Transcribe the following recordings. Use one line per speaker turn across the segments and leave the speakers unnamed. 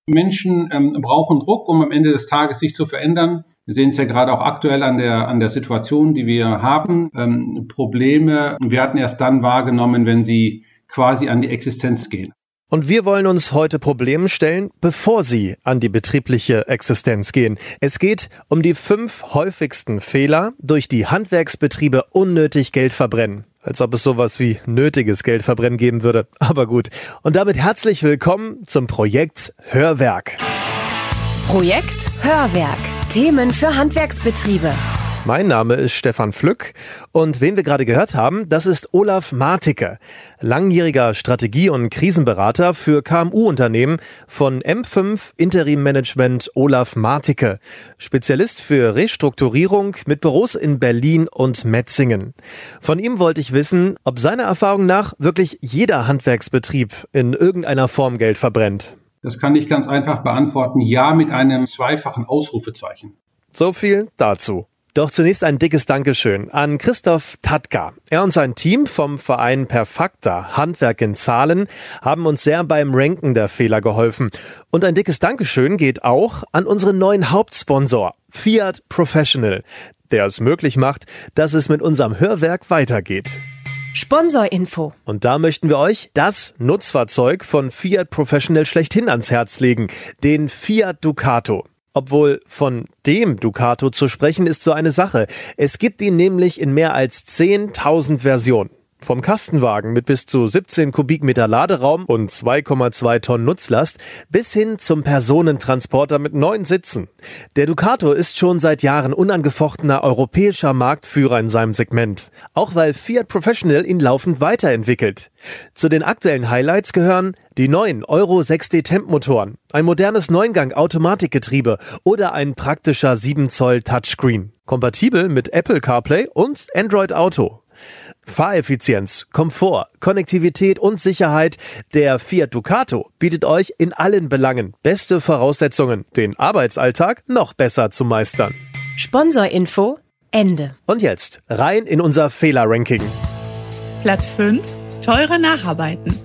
Menschen brauchen Druck, um am Ende des Tages sich zu verändern. Wir sehen es ja gerade auch aktuell an der Situation, die wir haben. Probleme werden erst dann wahrgenommen, wenn sie quasi an die Existenz gehen.
Und wir wollen uns heute Problemen stellen, bevor sie an die betriebliche Existenz gehen. Es geht um die 5 häufigsten Fehler, durch die Handwerksbetriebe unnötig Geld verbrennen. Als ob es sowas wie nötiges Geldverbrennen geben würde. Aber gut. Und damit herzlich willkommen zum Projekt Hörwerk.
Projekt Hörwerk. Themen für Handwerksbetriebe.
Mein Name ist Stefan Flück und wen wir gerade gehört haben, das ist Olaf Marticke, langjähriger Strategie- und Krisenberater für KMU-Unternehmen von M5 Interim Management Olaf Marticke, Spezialist für Restrukturierung mit Büros in Berlin und Metzingen. Von ihm wollte ich wissen, ob seiner Erfahrung nach wirklich jeder Handwerksbetrieb in irgendeiner Form Geld verbrennt.
Das kann ich ganz einfach beantworten, ja, mit einem 2-fachen Ausrufezeichen.
So viel dazu. Doch zunächst ein dickes Dankeschön an Christoph Tatka. Er und sein Team vom Verein Perfakta Handwerk in Zahlen haben uns sehr beim Ranken der Fehler geholfen. Und ein dickes Dankeschön geht auch an unseren neuen Hauptsponsor, Fiat Professional, der es möglich macht, dass es mit unserem Hörwerk weitergeht.
Sponsorinfo.
Und da möchten wir euch das Nutzfahrzeug von Fiat Professional schlechthin ans Herz legen, den Fiat Ducato. Obwohl von dem Ducato zu sprechen ist so eine Sache. Es gibt ihn nämlich in mehr als 10.000 Versionen. Vom Kastenwagen mit bis zu 17 Kubikmeter Laderaum und 2,2 Tonnen Nutzlast bis hin zum Personentransporter mit 9 Sitzen. Der Ducato ist schon seit Jahren unangefochtener europäischer Marktführer in seinem Segment. Auch weil Fiat Professional ihn laufend weiterentwickelt. Zu den aktuellen Highlights gehören die neuen Euro 6D Temp-Motoren, ein modernes 9-Gang-Automatikgetriebe oder ein praktischer 7 Zoll Touchscreen. Kompatibel mit Apple CarPlay und Android Auto. Fahreffizienz, Komfort, Konnektivität und Sicherheit. Der Fiat Ducato bietet euch in allen Belangen beste Voraussetzungen, den Arbeitsalltag noch besser zu meistern.
Sponsorinfo, Ende.
Und jetzt rein in unser Fehlerranking.
Platz 5. Teure Nacharbeiten.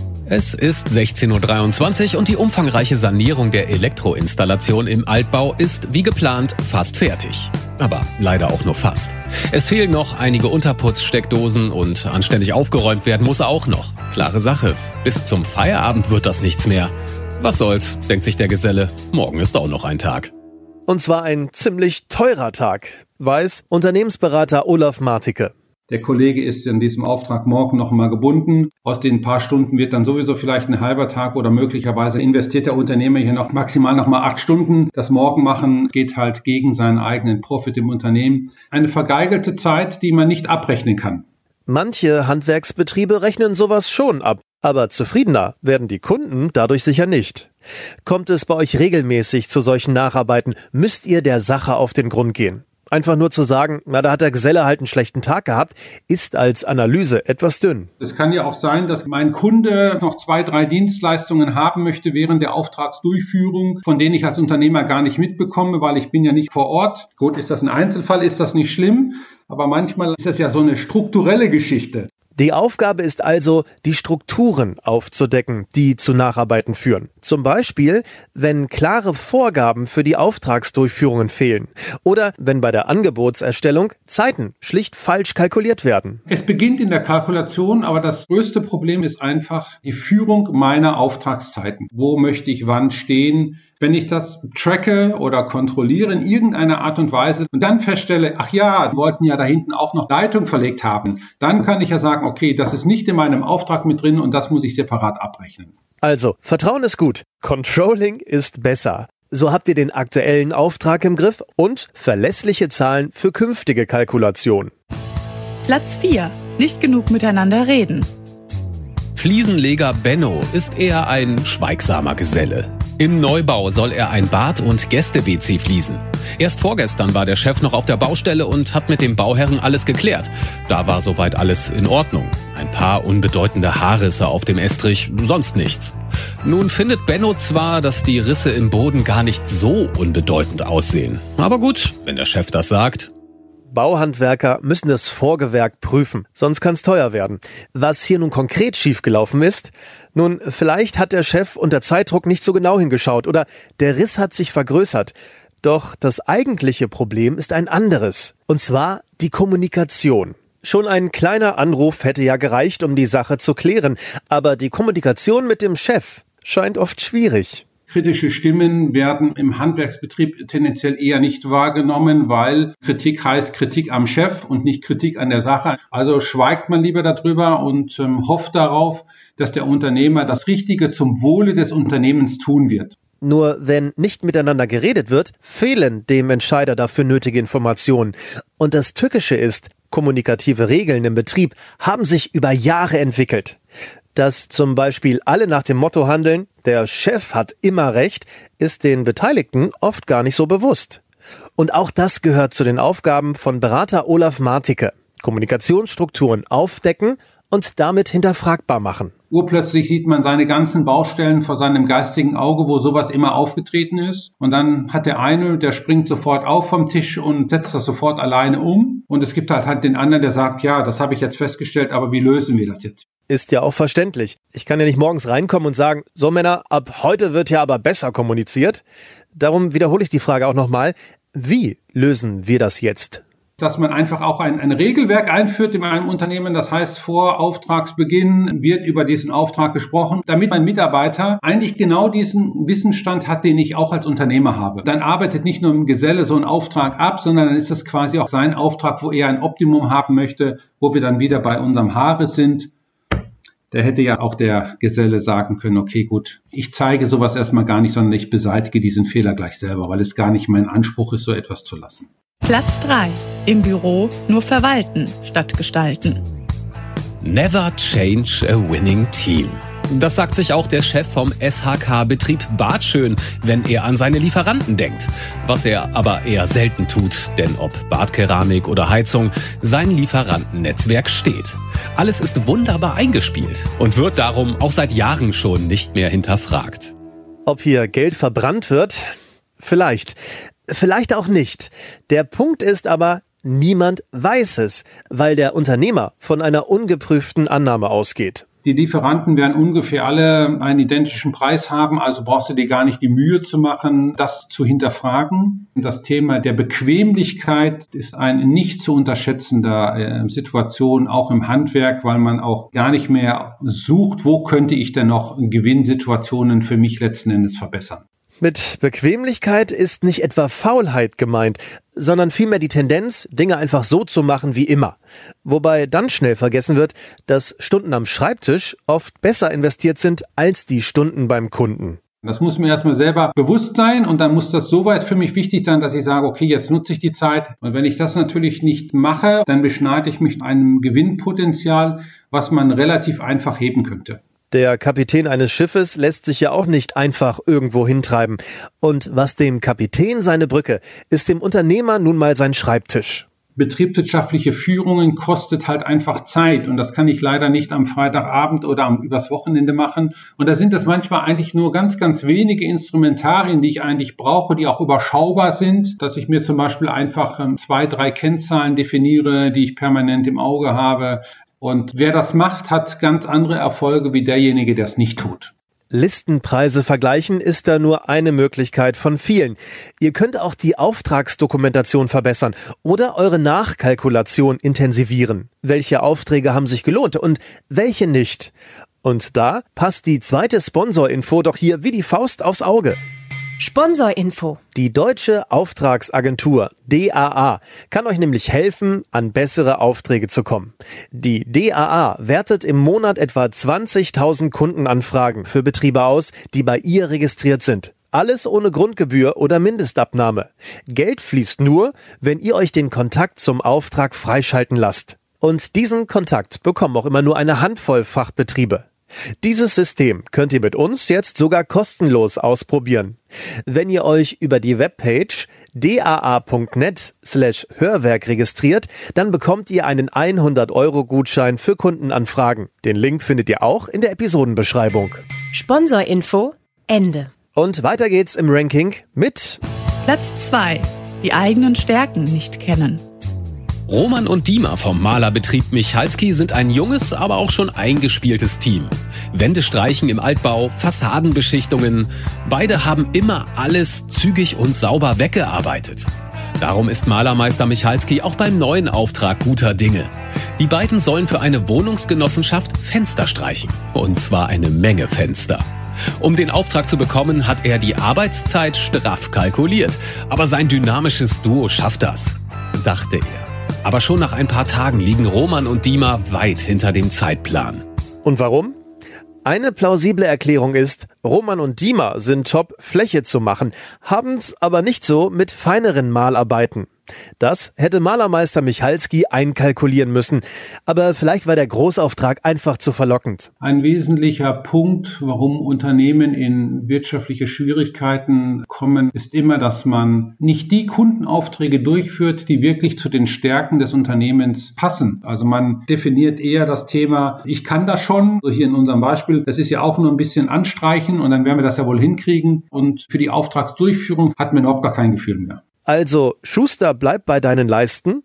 Es ist 16:23 Uhr und die umfangreiche Sanierung der Elektroinstallation im Altbau ist, wie geplant, fast fertig. Aber leider auch nur fast. Es fehlen noch einige Unterputzsteckdosen und anständig aufgeräumt werden muss auch noch. Klare Sache, bis zum Feierabend wird das nichts mehr. Was soll's, denkt sich der Geselle, morgen ist auch noch ein Tag.
Und zwar ein ziemlich teurer Tag, weiß Unternehmensberater Olaf Marticke.
Der Kollege ist in diesem Auftrag morgen noch mal gebunden. Aus den paar Stunden wird dann sowieso vielleicht ein halber Tag oder möglicherweise investiert der Unternehmer hier noch maximal noch mal 8 Stunden. Das Morgen machen geht halt gegen seinen eigenen Profit im Unternehmen. Eine vergeigelte Zeit, die man nicht abrechnen kann.
Manche Handwerksbetriebe rechnen sowas schon ab, aber zufriedener werden die Kunden dadurch sicher nicht. Kommt es bei euch regelmäßig zu solchen Nacharbeiten, müsst ihr der Sache auf den Grund gehen. Einfach nur zu sagen, na, da hat der Geselle halt einen schlechten Tag gehabt, ist als Analyse etwas dünn.
Es kann ja auch sein, dass mein Kunde noch 2, 3 Dienstleistungen haben möchte während der Auftragsdurchführung, von denen ich als Unternehmer gar nicht mitbekomme, weil ich bin ja nicht vor Ort. Gut, ist das ein Einzelfall, ist das nicht schlimm, aber manchmal ist das ja so eine strukturelle Geschichte.
Die Aufgabe ist also, die Strukturen aufzudecken, die zu Nacharbeiten führen. Zum Beispiel, wenn klare Vorgaben für die Auftragsdurchführungen fehlen oder wenn bei der Angebotserstellung Zeiten schlicht falsch kalkuliert werden.
Es beginnt in der Kalkulation, aber das größte Problem ist einfach die Führung meiner Auftragszeiten. Wo möchte ich wann stehen? Wenn ich das tracke oder kontrolliere in irgendeiner Art und Weise und dann feststelle, ach ja, wir wollten ja da hinten auch noch Leitung verlegt haben, dann kann ich ja sagen, okay, das ist nicht in meinem Auftrag mit drin und das muss ich separat abrechnen.
Also, Vertrauen ist gut, Controlling ist besser. So habt ihr den aktuellen Auftrag im Griff und verlässliche Zahlen für künftige Kalkulationen.
Platz 4. Nicht genug miteinander reden.
Fliesenleger Benno ist eher ein schweigsamer Geselle. Im Neubau soll er ein Bad- und Gäste-WC fließen. Erst vorgestern war der Chef noch auf der Baustelle und hat mit dem Bauherren alles geklärt. Da war soweit alles in Ordnung. Ein paar unbedeutende Haarrisse auf dem Estrich, sonst nichts. Nun findet Benno zwar, dass die Risse im Boden gar nicht so unbedeutend aussehen. Aber gut, wenn der Chef das sagt.
Bauhandwerker müssen das Vorgewerk prüfen, sonst kann es teuer werden. Was hier nun konkret schiefgelaufen ist? Nun, vielleicht hat der Chef unter Zeitdruck nicht so genau hingeschaut oder der Riss hat sich vergrößert. Doch das eigentliche Problem ist ein anderes, und zwar die Kommunikation. Schon ein kleiner Anruf hätte ja gereicht, um die Sache zu klären, aber die Kommunikation mit dem Chef scheint oft schwierig.
Kritische Stimmen werden im Handwerksbetrieb tendenziell eher nicht wahrgenommen, weil Kritik heißt Kritik am Chef und nicht Kritik an der Sache. Also schweigt man lieber darüber und hofft darauf, dass der Unternehmer das Richtige zum Wohle des Unternehmens tun wird.
Nur wenn nicht miteinander geredet wird, fehlen dem Entscheider dafür nötige Informationen. Und das Tückische ist, kommunikative Regeln im Betrieb haben sich über Jahre entwickelt. Dass zum Beispiel alle nach dem Motto handeln, der Chef hat immer recht, ist den Beteiligten oft gar nicht so bewusst. Und auch das gehört zu den Aufgaben von Berater Olaf Marticke. Kommunikationsstrukturen aufdecken und damit hinterfragbar machen.
Urplötzlich sieht man seine ganzen Baustellen vor seinem geistigen Auge, wo sowas immer aufgetreten ist. Und dann hat der eine, der springt sofort auf vom Tisch und setzt das sofort alleine um. Und es gibt halt den anderen, der sagt, ja, das habe ich jetzt festgestellt, aber wie lösen wir das jetzt?
Ist ja auch verständlich. Ich kann ja nicht morgens reinkommen und sagen, so Männer, ab heute wird ja aber besser kommuniziert. Darum wiederhole ich die Frage auch nochmal. Wie lösen wir das jetzt?
Dass man einfach auch ein Regelwerk einführt in einem Unternehmen. Das heißt, vor Auftragsbeginn wird über diesen Auftrag gesprochen, damit mein Mitarbeiter eigentlich genau diesen Wissensstand hat, den ich auch als Unternehmer habe. Dann arbeitet nicht nur ein Geselle so einen Auftrag ab, sondern dann ist das quasi auch sein Auftrag, wo er ein Optimum haben möchte, wo wir dann wieder bei unserem Haarriss sind. Da hätte ja auch der Geselle sagen können, okay, gut, ich zeige sowas erstmal gar nicht, sondern ich beseitige diesen Fehler gleich selber, weil es gar nicht mein Anspruch ist, so etwas zu lassen.
Platz 3. Im Büro nur verwalten statt gestalten.
Never change a winning team. Das sagt sich auch der Chef vom SHK-Betrieb Bartschön, wenn er an seine Lieferanten denkt. Was er aber eher selten tut, denn ob Badkeramik oder Heizung, sein Lieferantennetzwerk steht. Alles ist wunderbar eingespielt und wird darum auch seit Jahren schon nicht mehr hinterfragt.
Ob hier Geld verbrannt wird? Vielleicht. Vielleicht auch nicht. Der Punkt ist aber, niemand weiß es, weil der Unternehmer von einer ungeprüften Annahme ausgeht.
Die Lieferanten werden ungefähr alle einen identischen Preis haben, also brauchst du dir gar nicht die Mühe zu machen, das zu hinterfragen. Das Thema der Bequemlichkeit ist eine nicht zu unterschätzende Situation, auch im Handwerk, weil man auch gar nicht mehr sucht, wo könnte ich denn noch Gewinnsituationen für mich letzten Endes verbessern.
Mit Bequemlichkeit ist nicht etwa Faulheit gemeint, sondern vielmehr die Tendenz, Dinge einfach so zu machen wie immer. Wobei dann schnell vergessen wird, dass Stunden am Schreibtisch oft besser investiert sind als die Stunden beim Kunden.
Das muss mir erstmal selber bewusst sein und dann muss das soweit für mich wichtig sein, dass ich sage, okay, jetzt nutze ich die Zeit. Und wenn ich das natürlich nicht mache, dann beschneide ich mich einem Gewinnpotenzial, was man relativ einfach heben könnte.
Der Kapitän eines Schiffes lässt sich ja auch nicht einfach irgendwo hintreiben. Und was dem Kapitän seine Brücke, ist dem Unternehmer nun mal sein Schreibtisch.
Betriebswirtschaftliche Führungen kostet halt einfach Zeit und das kann ich leider nicht am Freitagabend oder übers Wochenende machen. Und da sind das manchmal eigentlich nur ganz, ganz wenige Instrumentarien, die ich eigentlich brauche, die auch überschaubar sind, dass ich mir zum Beispiel einfach 2, 3 Kennzahlen definiere, die ich permanent im Auge habe. Und wer das macht, hat ganz andere Erfolge wie derjenige, der es nicht tut.
Listenpreise vergleichen ist da nur eine Möglichkeit von vielen. Ihr könnt auch die Auftragsdokumentation verbessern oder eure Nachkalkulation intensivieren. Welche Aufträge haben sich gelohnt und welche nicht? Und da passt die zweite Sponsorinfo doch hier wie die Faust aufs Auge.
Sponsorinfo.
Die Deutsche Auftragsagentur DAA kann euch nämlich helfen, an bessere Aufträge zu kommen. Die DAA wertet im Monat etwa 20.000 Kundenanfragen für Betriebe aus, die bei ihr registriert sind. Alles ohne Grundgebühr oder Mindestabnahme. Geld fließt nur, wenn ihr euch den Kontakt zum Auftrag freischalten lasst. Und diesen Kontakt bekommen auch immer nur eine Handvoll Fachbetriebe. Dieses System könnt ihr mit uns jetzt sogar kostenlos ausprobieren. Wenn ihr euch über die Webpage daa.net/Hörwerk registriert, dann bekommt ihr einen 100-Euro-Gutschein für Kundenanfragen. Den Link findet ihr auch in der Episodenbeschreibung.
Sponsorinfo Ende.
Und weiter geht's im Ranking mit
Platz 2. Die eigenen Stärken nicht kennen.
Roman und Dima vom Malerbetrieb Michalski sind ein junges, aber auch schon eingespieltes Team. Wände streichen im Altbau, Fassadenbeschichtungen. Beide haben immer alles zügig und sauber weggearbeitet. Darum ist Malermeister Michalski auch beim neuen Auftrag guter Dinge. Die beiden sollen für eine Wohnungsgenossenschaft Fenster streichen. Und zwar eine Menge Fenster. Um den Auftrag zu bekommen, hat er die Arbeitszeit straff kalkuliert. Aber sein dynamisches Duo schafft das, dachte er. Aber schon nach ein paar Tagen liegen Roman und Dima weit hinter dem Zeitplan.
Und warum? Eine plausible Erklärung ist, Roman und Dima sind top, Fläche zu machen, haben's aber nicht so mit feineren Malarbeiten. Das hätte Malermeister Michalski einkalkulieren müssen, aber vielleicht war der Großauftrag einfach zu verlockend.
Ein wesentlicher Punkt, warum Unternehmen in wirtschaftliche Schwierigkeiten kommen, ist immer, dass man nicht die Kundenaufträge durchführt, die wirklich zu den Stärken des Unternehmens passen. Also man definiert eher das Thema, ich kann das schon, so hier in unserem Beispiel, das ist ja auch nur ein bisschen anstreichen und dann werden wir das ja wohl hinkriegen und für die Auftragsdurchführung hat man überhaupt gar kein Gefühl mehr.
Also, Schuster, bleib bei deinen Leisten?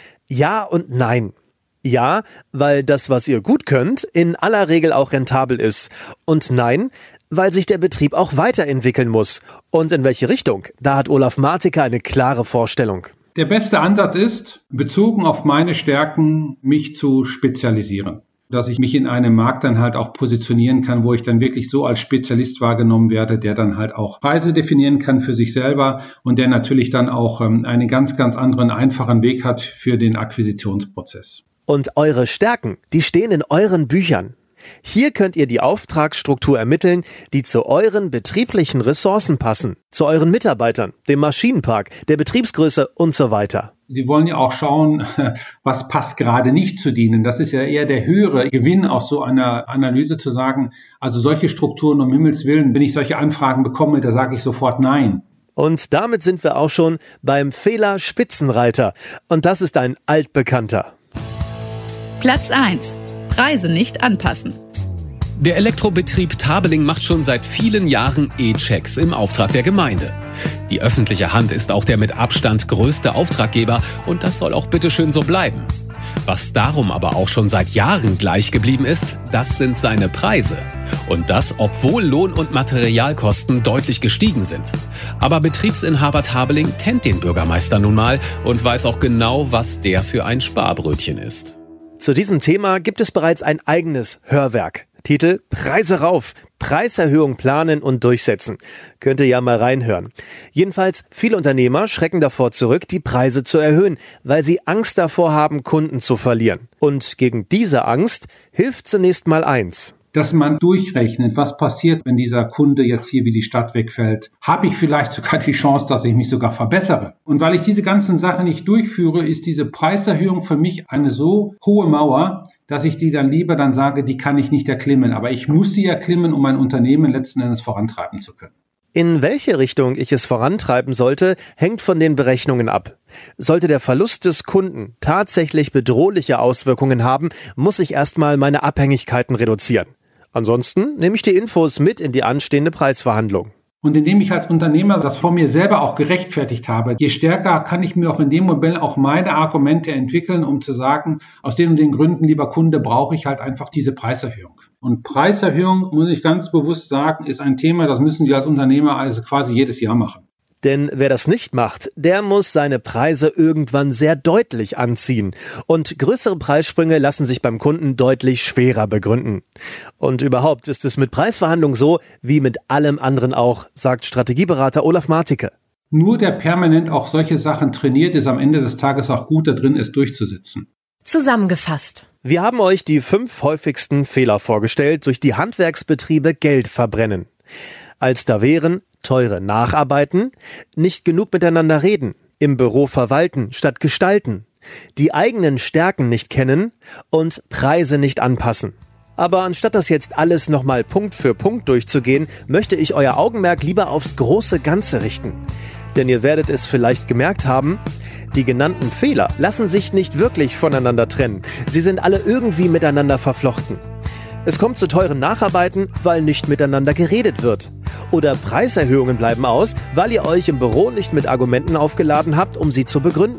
Ja und nein. Ja, weil das, was ihr gut könnt, in aller Regel auch rentabel ist. Und nein, weil sich der Betrieb auch weiterentwickeln muss. Und in welche Richtung? Da hat Olaf Martiker eine klare Vorstellung.
Der beste Ansatz ist, bezogen auf meine Stärken, mich zu spezialisieren. Dass ich mich in einem Markt dann halt auch positionieren kann, wo ich dann wirklich so als Spezialist wahrgenommen werde, der dann halt auch Preise definieren kann für sich selber und der natürlich dann auch einen ganz, ganz anderen, einfachen Weg hat für den Akquisitionsprozess.
Und eure Stärken, die stehen in euren Büchern. Hier könnt ihr die Auftragsstruktur ermitteln, die zu euren betrieblichen Ressourcen passen, zu euren Mitarbeitern, dem Maschinenpark, der Betriebsgröße und so weiter.
Sie wollen ja auch schauen, was passt gerade nicht zu Ihnen. Das ist ja eher der höhere Gewinn aus so einer Analyse zu sagen, also solche Strukturen um Himmels Willen, wenn ich solche Anfragen bekomme, da sage ich sofort nein.
Und damit sind wir auch schon beim Fehler Spitzenreiter. Und das ist ein altbekannter.
Platz 1. Preise nicht anpassen.
Der Elektrobetrieb Tabeling macht schon seit vielen Jahren E-Checks im Auftrag der Gemeinde. Die öffentliche Hand ist auch der mit Abstand größte Auftraggeber und das soll auch bitteschön so bleiben. Was darum aber auch schon seit Jahren gleich geblieben ist, das sind seine Preise. Und das, obwohl Lohn- und Materialkosten deutlich gestiegen sind. Aber Betriebsinhaber Tabeling kennt den Bürgermeister nun mal und weiß auch genau, was der für ein Sparbrötchen ist.
Zu diesem Thema gibt es bereits ein eigenes Hörwerk. Titel Preise rauf, Preiserhöhung planen und durchsetzen. Könnt ihr ja mal reinhören. Jedenfalls, viele Unternehmer schrecken davor zurück, die Preise zu erhöhen, weil sie Angst davor haben, Kunden zu verlieren. Und gegen diese Angst hilft zunächst mal eins.
Dass man durchrechnet, was passiert, wenn dieser Kunde jetzt hier wie die Stadt wegfällt. Habe ich vielleicht sogar die Chance, dass ich mich sogar verbessere? Und weil ich diese ganzen Sachen nicht durchführe, ist diese Preiserhöhung für mich eine so hohe Mauer, dass ich die dann lieber dann sage, die kann ich nicht erklimmen. Aber ich muss die erklimmen, um mein Unternehmen letzten Endes vorantreiben zu können.
In welche Richtung ich es vorantreiben sollte, hängt von den Berechnungen ab. Sollte der Verlust des Kunden tatsächlich bedrohliche Auswirkungen haben, muss ich erstmal meine Abhängigkeiten reduzieren. Ansonsten nehme ich die Infos mit in die anstehende Preisverhandlung.
Und indem ich als Unternehmer das vor mir selber auch gerechtfertigt habe, je stärker kann ich mir auch in dem Modell auch meine Argumente entwickeln, um zu sagen, aus den und den Gründen, lieber Kunde, brauche ich halt einfach diese Preiserhöhung. Und Preiserhöhung, muss ich ganz bewusst sagen, ist ein Thema, das müssen Sie als Unternehmer also quasi jedes Jahr machen.
Denn wer das nicht macht, der muss seine Preise irgendwann sehr deutlich anziehen. Und größere Preissprünge lassen sich beim Kunden deutlich schwerer begründen. Und überhaupt ist es mit Preisverhandlungen so, wie mit allem anderen auch, sagt Strategieberater Olaf Martiker.
Nur der permanent auch solche Sachen trainiert, ist am Ende des Tages auch gut da drin, es durchzusetzen.
Zusammengefasst.
Wir haben euch die 5 häufigsten Fehler vorgestellt, durch die Handwerksbetriebe Geld verbrennen. Als da wären teure Nacharbeiten, nicht genug miteinander reden, im Büro verwalten statt gestalten, die eigenen Stärken nicht kennen und Preise nicht anpassen. Aber anstatt das jetzt alles nochmal Punkt für Punkt durchzugehen, möchte ich euer Augenmerk lieber aufs große Ganze richten. Denn ihr werdet es vielleicht gemerkt haben, die genannten Fehler lassen sich nicht wirklich voneinander trennen. Sie sind alle irgendwie miteinander verflochten. Es kommt zu teuren Nacharbeiten, weil nicht miteinander geredet wird. Oder Preiserhöhungen bleiben aus, weil ihr euch im Büro nicht mit Argumenten aufgeladen habt, um sie zu begründen.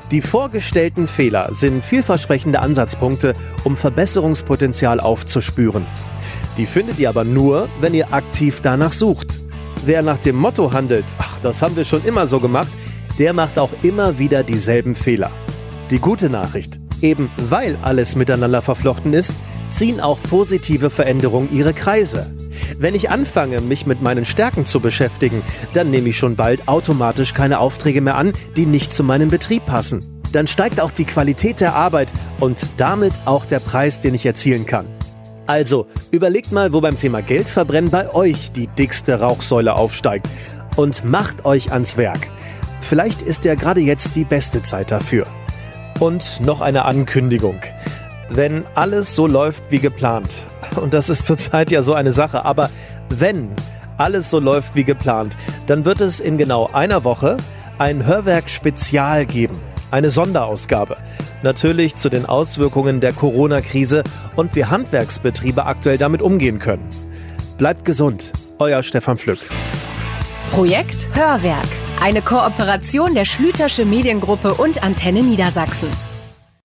Die vorgestellten Fehler sind vielversprechende Ansatzpunkte, um Verbesserungspotenzial aufzuspüren. Die findet ihr aber nur, wenn ihr aktiv danach sucht. Wer nach dem Motto handelt, das haben wir schon immer so gemacht, der macht auch immer wieder dieselben Fehler. Die gute Nachricht: Eben weil alles miteinander verflochten ist, ziehen auch positive Veränderungen ihre Kreise. Wenn ich anfange, mich mit meinen Stärken zu beschäftigen, dann nehme ich schon bald automatisch keine Aufträge mehr an, die nicht zu meinem Betrieb passen. Dann steigt auch die Qualität der Arbeit und damit auch der Preis, den ich erzielen kann. Also, überlegt mal, wo beim Thema Geldverbrennen bei euch die dickste Rauchsäule aufsteigt und macht euch ans Werk. Vielleicht ist ja gerade jetzt die beste Zeit dafür. Und noch eine Ankündigung. Wenn alles so läuft wie geplant, und das ist zurzeit ja so eine Sache, aber wenn alles so läuft wie geplant, dann wird es in genau einer Woche ein Hörwerk-Spezial geben. Eine Sonderausgabe. Natürlich zu den Auswirkungen der Corona-Krise und wie Handwerksbetriebe aktuell damit umgehen können. Bleibt gesund, euer Stefan Pflück.
Projekt Hörwerk. Eine Kooperation der Schlütersche Mediengruppe und Antenne Niedersachsen.